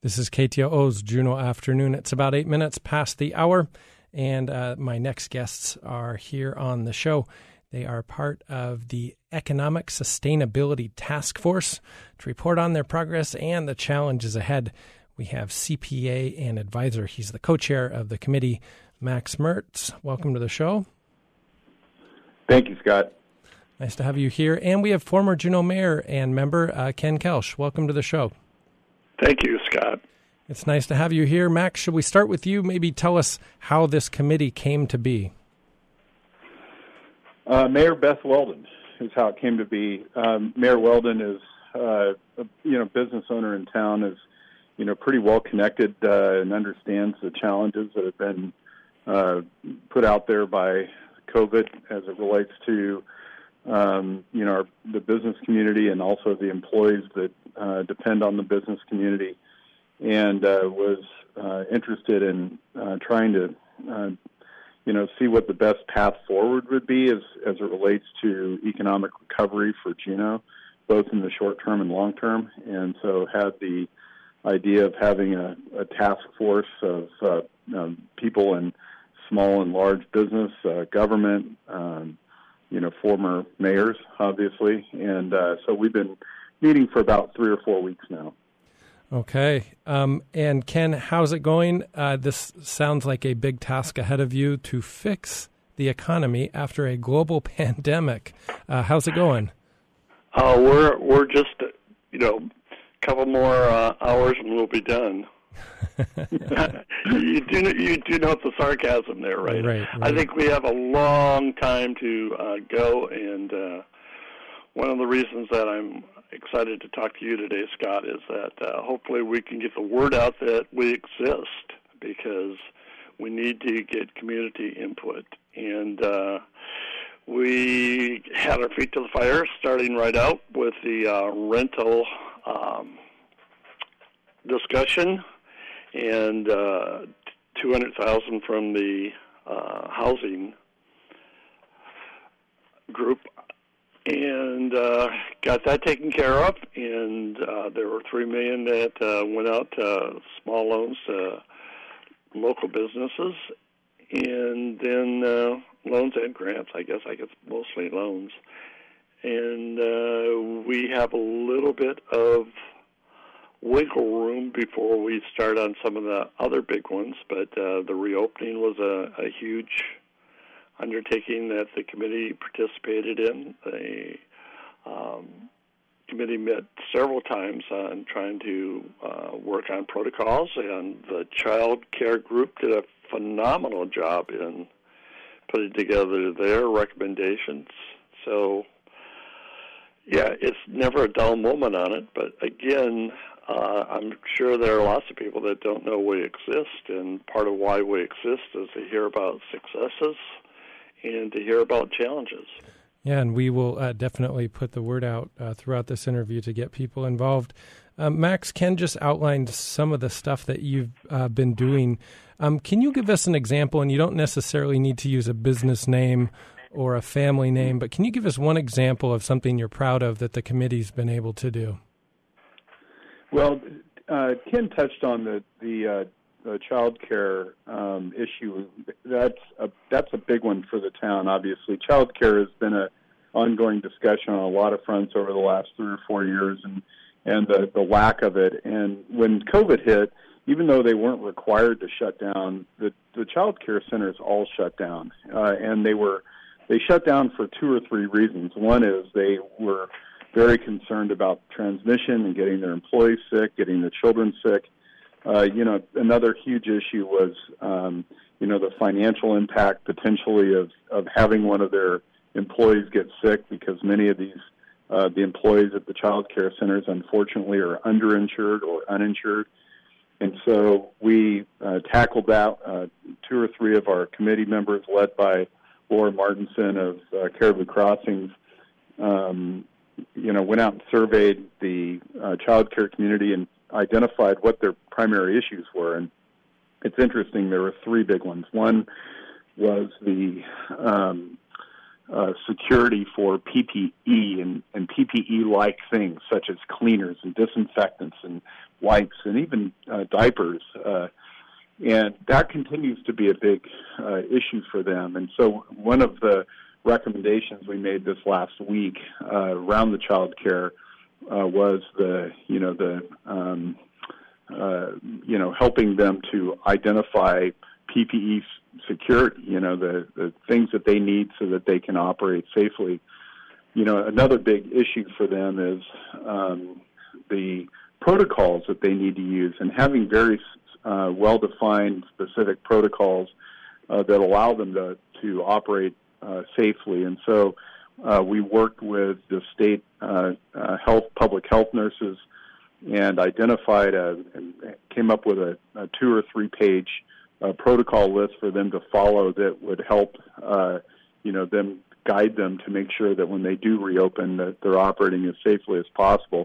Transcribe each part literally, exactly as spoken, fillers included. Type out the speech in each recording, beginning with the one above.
This is K T O O's Juneau Afternoon. It's about eight minutes past the hour, and uh, my next guests are here on the show. They are part of the Economic Sustainability Task Force to report on their progress and the challenges ahead. We have C P A and advisor. He's the co-chair of the committee, Max Mertz. Welcome to the show. Thank you, Scott. Nice to have you here. And we have former Juneau mayor and member uh, Ken Kelsch. Welcome to the show. Thank you, Scott. It's nice to have you here. Max, should we start with you? Maybe tell us how this committee came to be. Uh, Mayor Beth Weldon is how it came to be. Um, Mayor Weldon is, uh, a, you know, business owner in town, is, you know, pretty well connected uh, and understands the challenges that have been uh, put out there by COVID as it relates to, um, you know, our, the business community and also the employees that uh, depend on the business community, and uh, was uh, interested in uh, trying to, uh, you know, see what the best path forward would be as, as it relates to economic recovery for Juneau, both in the short term and long term, and so had the idea of having a, a task force of uh, um, people in small and large business, uh, government, um, you know, former mayors, obviously, and uh, so we've been meeting for about three or four weeks now. Okay. Um, and Ken, how's it going? Uh, this sounds like a big task ahead of you to fix the economy after a global pandemic. Uh, how's it going? Uh, we're we're just, you know, a couple more uh, hours and we'll be done. you do you do note the sarcasm there, right? Right, right. I think we have a long time to uh, go, and uh, one of the reasons that I'm excited to talk to you today, Scott, is that uh, hopefully we can get the word out that we exist, because we need to get community input. And uh, we had our feet to the fire, starting right out with the uh, rental um, discussion, and uh, two hundred thousand dollars from the uh, housing group, and uh, got that taken care of. And uh, there were three million dollars that uh, went out to small loans to local businesses, and then uh, loans and grants. I guess I guess mostly loans. And uh, we have a little bit of wiggle room before we start on some of the other big ones, but uh, the reopening was a, a huge undertaking that the committee participated in. The um, committee met several times on trying to uh, work on protocols, and the child care group did a phenomenal job in putting together their recommendations. So, yeah, it's never a dull moment on it, but again, Uh, I'm sure there are lots of people that don't know we exist, and part of why we exist is to hear about successes and to hear about challenges. Yeah, and we will uh, definitely put the word out uh, throughout this interview to get people involved. Um, Max, Ken just outlined some of the stuff that you've uh, been doing. Um, can you give us an example, and you don't necessarily need to use a business name or a family name, but can you give us one example of something you're proud of that the committee's been able to do? Well, uh, Ken touched on the the, uh, the child care um, issue. That's a that's a big one for the town. Obviously, child care has been a ongoing discussion on a lot of fronts over the last three or four years, and and the, the lack of it. And when COVID hit, even though they weren't required to shut down, the the child care centers all shut down, uh, and they were they shut down for two or three reasons. One is they were very concerned about transmission and getting their employees sick, getting the children sick. Uh, you know, another huge issue was, um, you know, the financial impact potentially of, of having one of their employees get sick, because many of these, uh, the employees at the child care centers, unfortunately, are underinsured or uninsured. And so we uh, tackled that. Uh, two or three of our committee members, led by Laura Martinson of uh, Caribou Crossings, um, you know, went out and surveyed the uh, child care community and identified what their primary issues were. And it's interesting, there were three big ones. One was the um, uh, security for P P E and, and P P E-like things such as cleaners and disinfectants and wipes and even uh, diapers. Uh, and that continues to be a big uh, issue for them. And so one of the recommendations we made this last week uh, around the child care uh, was the, you know, the, um, uh, you know, helping them to identify P P E security, you know, the, the things that they need so that they can operate safely. You know, another big issue for them is um, the protocols that they need to use, and having very uh, well-defined specific protocols uh, that allow them to, to operate uh, safely. And so uh, we worked with the state uh, uh, health, public health nurses and identified a, and came up with a, a two or three page uh, protocol list for them to follow that would help, uh, you know, them guide them to make sure that when they do reopen that they're operating as safely as possible.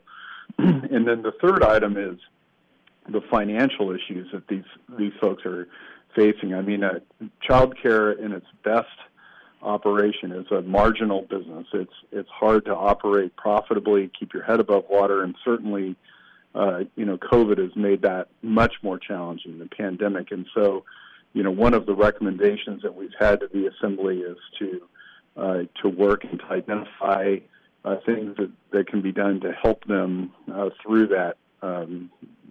And then the third item is the financial issues that these these folks are facing. I mean, uh, child care in its best operation is a marginal business. It's it's hard to operate profitably, keep your head above water, and certainly, uh, you know, COVID has made that much more challenging, the pandemic. And so, you know, one of the recommendations that we've had to the Assembly is to uh, to work and to identify uh, things that, that can be done to help them uh, through that, um,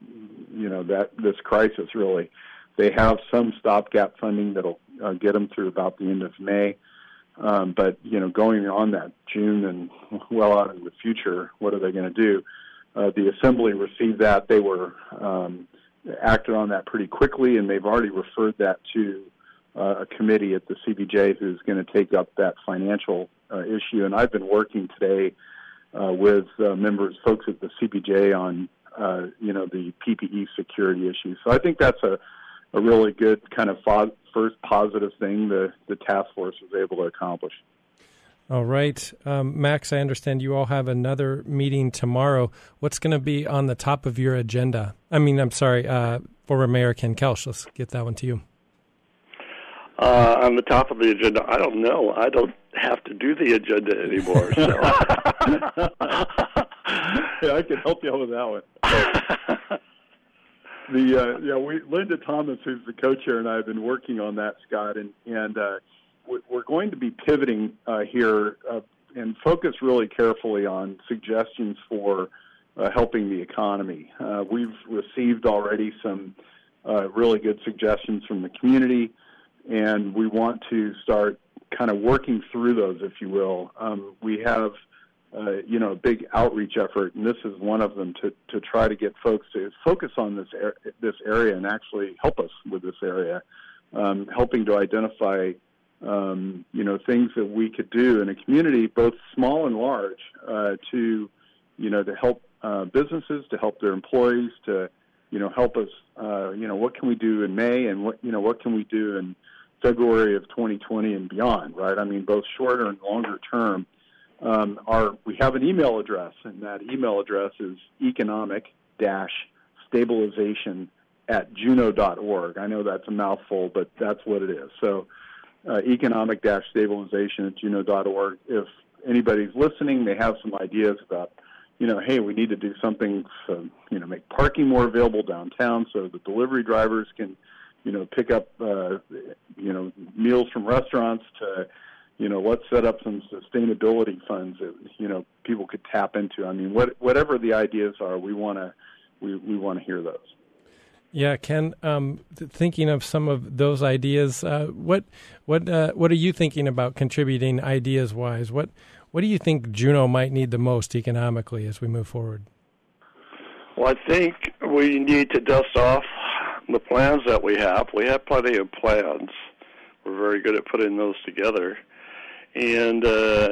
you know, that this crisis, really. They have some stopgap funding that'll uh, get them through about the end of May. Um, but, you know, going on that June and well out in the future, what are they going to do? Uh, the Assembly received that. They were um, acted on that pretty quickly, and they've already referred that to uh, a committee at the C B J who's going to take up that financial uh, issue. And I've been working today uh, with uh, members, folks at the C B J on, uh, you know, the P P E security issue. So I think that's a, a really good kind of fo- first positive thing the, the task force was able to accomplish. All right. Um, Max, I understand you all have another meeting tomorrow. What's going to be on the top of your agenda? I mean, I'm sorry, uh, former Mayor Ken Kelsch. Let's get that one to you. Uh, on the top of the agenda, I don't know. I don't have to do the agenda anymore. So. Yeah, I can help you out with that one. The uh, yeah, we Linda Thomas, who's the co-chair, and I have been working on that, Scott, and and uh, we're going to be pivoting uh, here uh, and focus really carefully on suggestions for uh, helping the economy. Uh, we've received already some uh, really good suggestions from the community, and we want to start kind of working through those, if you will. Um, we have, uh, you know, a big outreach effort, and this is one of them, to, to try to get folks to focus on this er- this area and actually help us with this area, um, helping to identify, um, you know, things that we could do in a community, both small and large, uh, to, you know, to help uh, businesses, to help their employees, to, you know, help us, uh, you know, what can we do in May, and what, you know, what can we do in February of twenty twenty and beyond, right? I mean, both shorter and longer term. Um, our, we have an email address, and that email address is economic dash stabilization at juno dot org. I know that's a mouthful, but that's what it is. So uh, economic dash stabilization at juno dot org. If anybody's listening, they have some ideas about, you know, hey, we need to do something to, you know, make parking more available downtown so the delivery drivers can, you know, pick up, uh, you know, meals from restaurants, to, you know, let's set up some sustainability funds that, you know, people could tap into. I mean, what, whatever the ideas are, we want to we, we want to hear those. Yeah, Ken, um, th- thinking of some of those ideas, uh, what what uh, what are you thinking about contributing ideas-wise? What what do you think Juneau might need the most economically as we move forward? Well, I think we need to dust off the plans that we have. We have plenty of plans. We're very good at putting those together. And uh,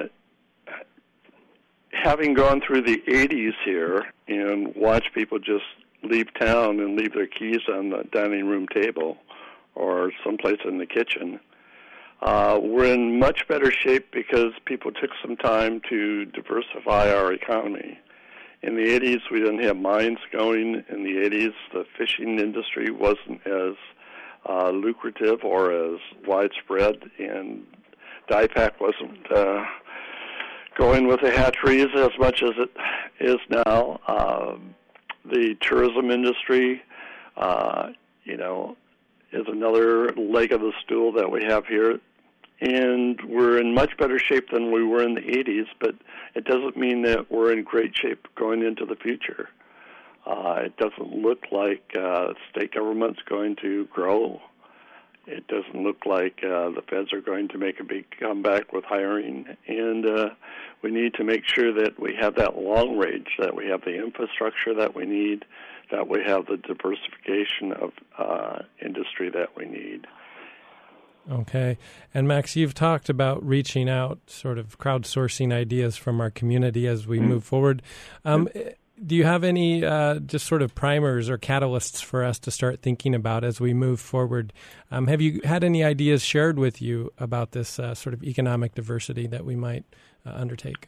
having gone through the eighties here and watched people just leave town and leave their keys on the dining room table or someplace in the kitchen, uh, we're in much better shape because people took some time to diversify our economy. In the eighties, we didn't have mines going. In the eighties, the fishing industry wasn't as uh, lucrative or as widespread, and D I PAC wasn't uh, going with the hatcheries as much as it is now. Um, the tourism industry, uh, you know, is another leg of the stool that we have here. And we're in much better shape than we were in the eighties, but it doesn't mean that we're in great shape going into the future. Uh, it doesn't look like uh, state government's going to grow. It doesn't look like uh, the feds are going to make a big comeback with hiring. And uh, we need to make sure that we have that long range, that we have the infrastructure that we need, that we have the diversification of uh, industry that we need. Okay. And Max, you've talked about reaching out, sort of crowdsourcing ideas from our community as we mm-hmm. move forward. Um, do you have any uh, just sort of primers or catalysts for us to start thinking about as we move forward? Um, have you had any ideas shared with you about this uh, sort of economic diversity that we might uh, undertake?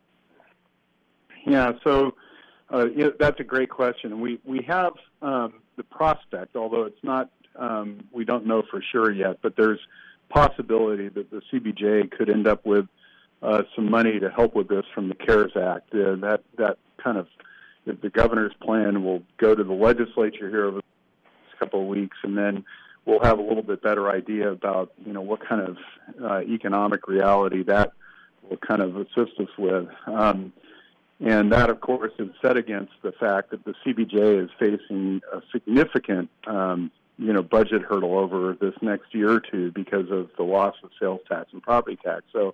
Yeah, so uh, you know, that's a great question. We, we have um, the prospect, although it's not Um, we don't know for sure yet, but there's possibility that the C B J could end up with uh, some money to help with this from the CARES Act. Uh, that that kind of the governor's plan will go to the legislature here over the next couple of weeks, and then we'll have a little bit better idea about you know what kind of uh, economic reality that will kind of assist us with. Um, and that, of course, is set against the fact that the C B J is facing a significant um, you know, budget hurdle over this next year or two because of the loss of sales tax and property tax. So,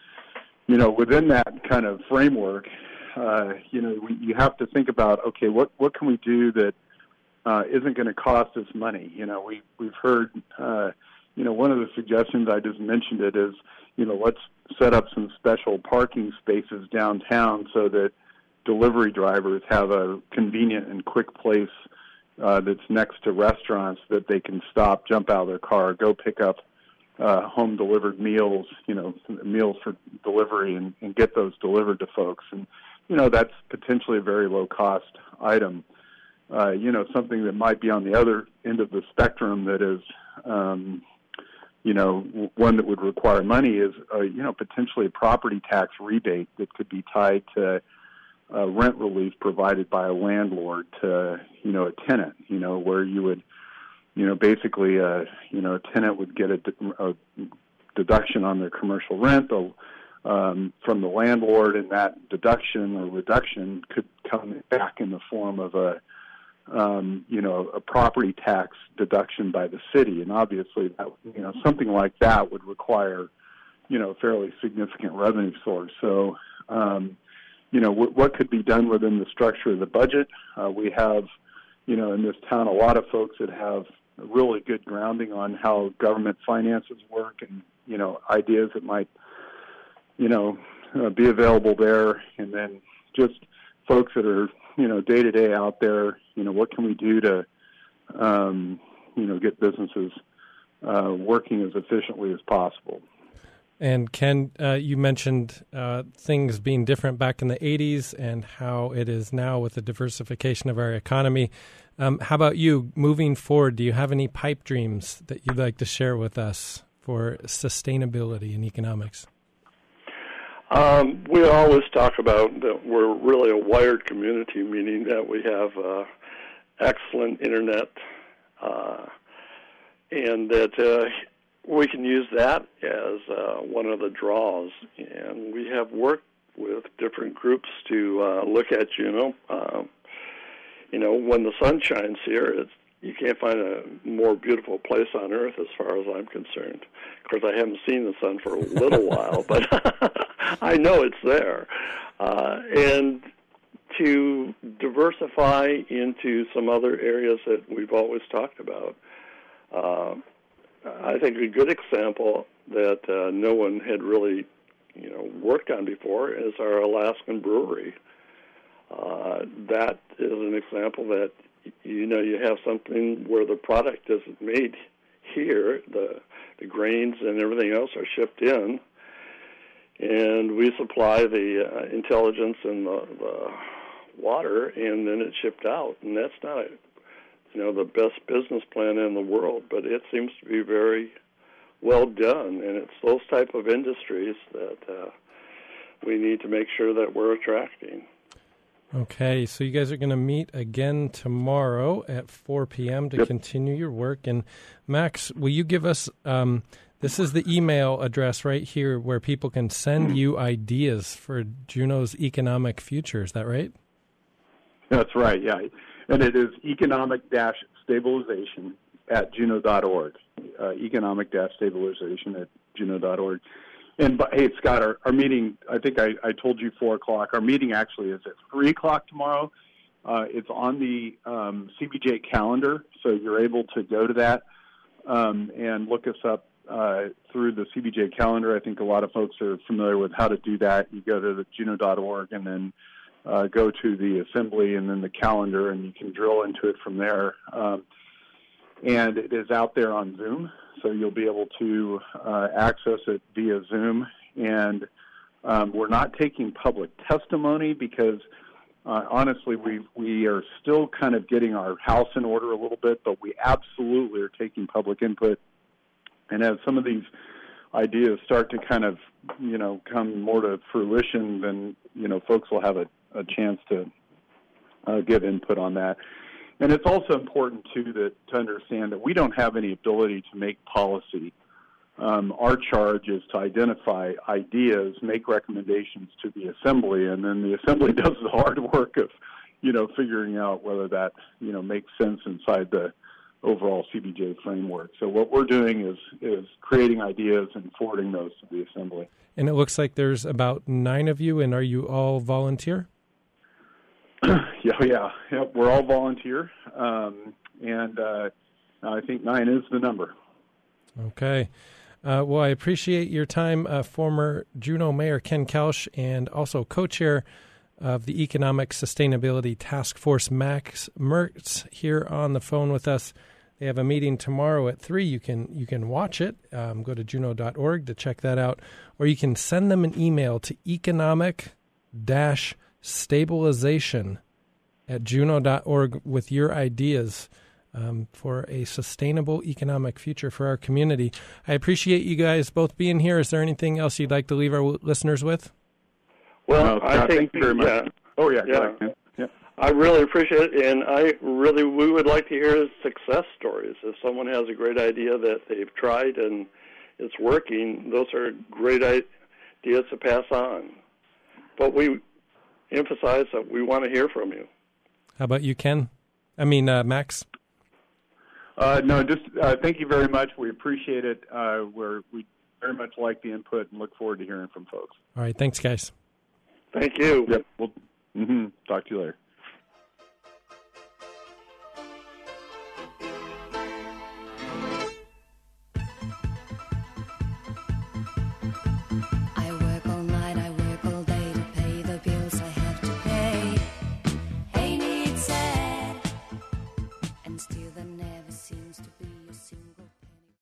you know, within that kind of framework, uh, you know, we, you have to think about, okay, what, what can we do that uh, isn't going to cost us money? You know, we, we've heard, uh, you know, one of the suggestions, I just mentioned it, is, you know, let's set up some special parking spaces downtown so that delivery drivers have a convenient and quick place Uh, that's next to restaurants that they can stop, jump out of their car, go pick up uh, home-delivered meals, you know, meals for delivery and, and get those delivered to folks. And, you know, that's potentially a very low-cost item. Uh, you know, something that might be on the other end of the spectrum that is, um, you know, one that would require money is, uh, you know, potentially a property tax rebate that could be tied to Uh, rent relief provided by a landlord to, you know, a tenant, you know, where you would, you know, basically, uh, you know, a tenant would get a, a deduction on their commercial rent um, from the landlord, and that deduction or reduction could come back in the form of a, um, you know, a property tax deduction by the city. And obviously, that, you know, something like that would require, you know, a fairly significant revenue source. So, um, you know, w- what could be done within the structure of the budget. Uh, we have, you know, in this town, a lot of folks that have a really good grounding on how government finances work and, you know, ideas that might, you know, uh, be available there. And then just folks that are, you know, day-to-day out there, you know, what can we do to, um, you know, get businesses uh, working as efficiently as possible. And Ken, uh, you mentioned uh, things being different back in the eighties and how it is now with the diversification of our economy. Um, how about you, moving forward, do you have any pipe dreams that you'd like to share with us for sustainability in economics? Um, we always talk about that we're really a wired community, meaning that we have uh, excellent internet uh, and that uh, we can use that as uh, one of the draws. And we have worked with different groups to uh, look at, you know, uh, you know, when the sun shines here, it's, you can't find a more beautiful place on earth as far as I'm concerned. Of course, I haven't seen the sun for a little while, but I know it's there. Uh, and to diversify into some other areas that we've always talked about, uh, I think a good example that uh, no one had really, you know, worked on before is our Alaskan brewery. Uh, that is an example that, you know, you have something where the product isn't made here. The the grains and everything else are shipped in, and we supply the uh, intelligence and the, the water, and then it's shipped out. And that's not a you know, the best business plan in the world, but it seems to be very well done, and it's those type of industries that uh, we need to make sure that we're attracting. Okay, so you guys are going to meet again tomorrow at four p.m. to Yep. continue your work. And Max, will you give us, um, this is the email address right here where people can send you ideas for Juneau's economic future. Is that right? That's right, yeah. And it is economic dash stabilization at juneau dot org. Uh, economic dash stabilization at juneau dot org. And, but, hey, Scott, our, our meeting, I think I, I told you four o'clock. Our meeting actually is at three o'clock tomorrow. Uh, it's on the um, C B J calendar, so you're able to go to that um, and look us up uh, through the C B J calendar. I think a lot of folks are familiar with how to do that. You go to the juneau dot org and then uh, go to the assembly and then the calendar, and you can drill into it from there. Um, and it is out there on Zoom, so you'll be able to uh, access it via Zoom. And um, we're not taking public testimony because, uh, honestly, we we are still kind of getting our house in order a little bit, but we absolutely are taking public input. And as some of these ideas start to kind of, you know, come more to fruition, then, you know, folks will have a, a chance to uh, give input on that. And it's also important, too, that, to understand that we don't have any ability to make policy. Um, our charge is to identify ideas, make recommendations to the Assembly, and then the Assembly does the hard work of, you know, figuring out whether that, you know, makes sense inside the overall C B J framework. So what we're doing is is creating ideas and forwarding those to the Assembly. And it looks like there's about nine of you, and are you all volunteer? yeah, yeah, yeah. We're all volunteer, um, and uh, I think nine is the number. Okay. Uh, well, I appreciate your time, uh, former Juneau Mayor Ken Kelsch, and also co-chair of the Economic Sustainability Task Force, Max Mertz, here on the phone with us. They have a meeting tomorrow at three. You can you can watch it. Um, go to juneau dot org to check that out, or you can send them an email to economic dash stabilization at juneau dot org with your ideas um, for a sustainable economic future for our community. I appreciate you guys both being here. Is there anything else you'd like to leave our listeners with? Well, No, I Scott, think, thank you very much. yeah, Oh, yeah, yeah. go ahead. Yeah. I really appreciate it, and I really, we would like to hear success stories. If someone has a great idea that they've tried and it's working, those are great ideas to pass on. But we emphasize that we want to hear from you. How about you, Ken? I mean, uh, Max? Uh, no, just uh, thank you very much. We appreciate it. Uh, we're, we very much like the input and look forward to hearing from folks. All right. Thanks, guys. Thank you. Yep. We'll mm-hmm. talk to you later.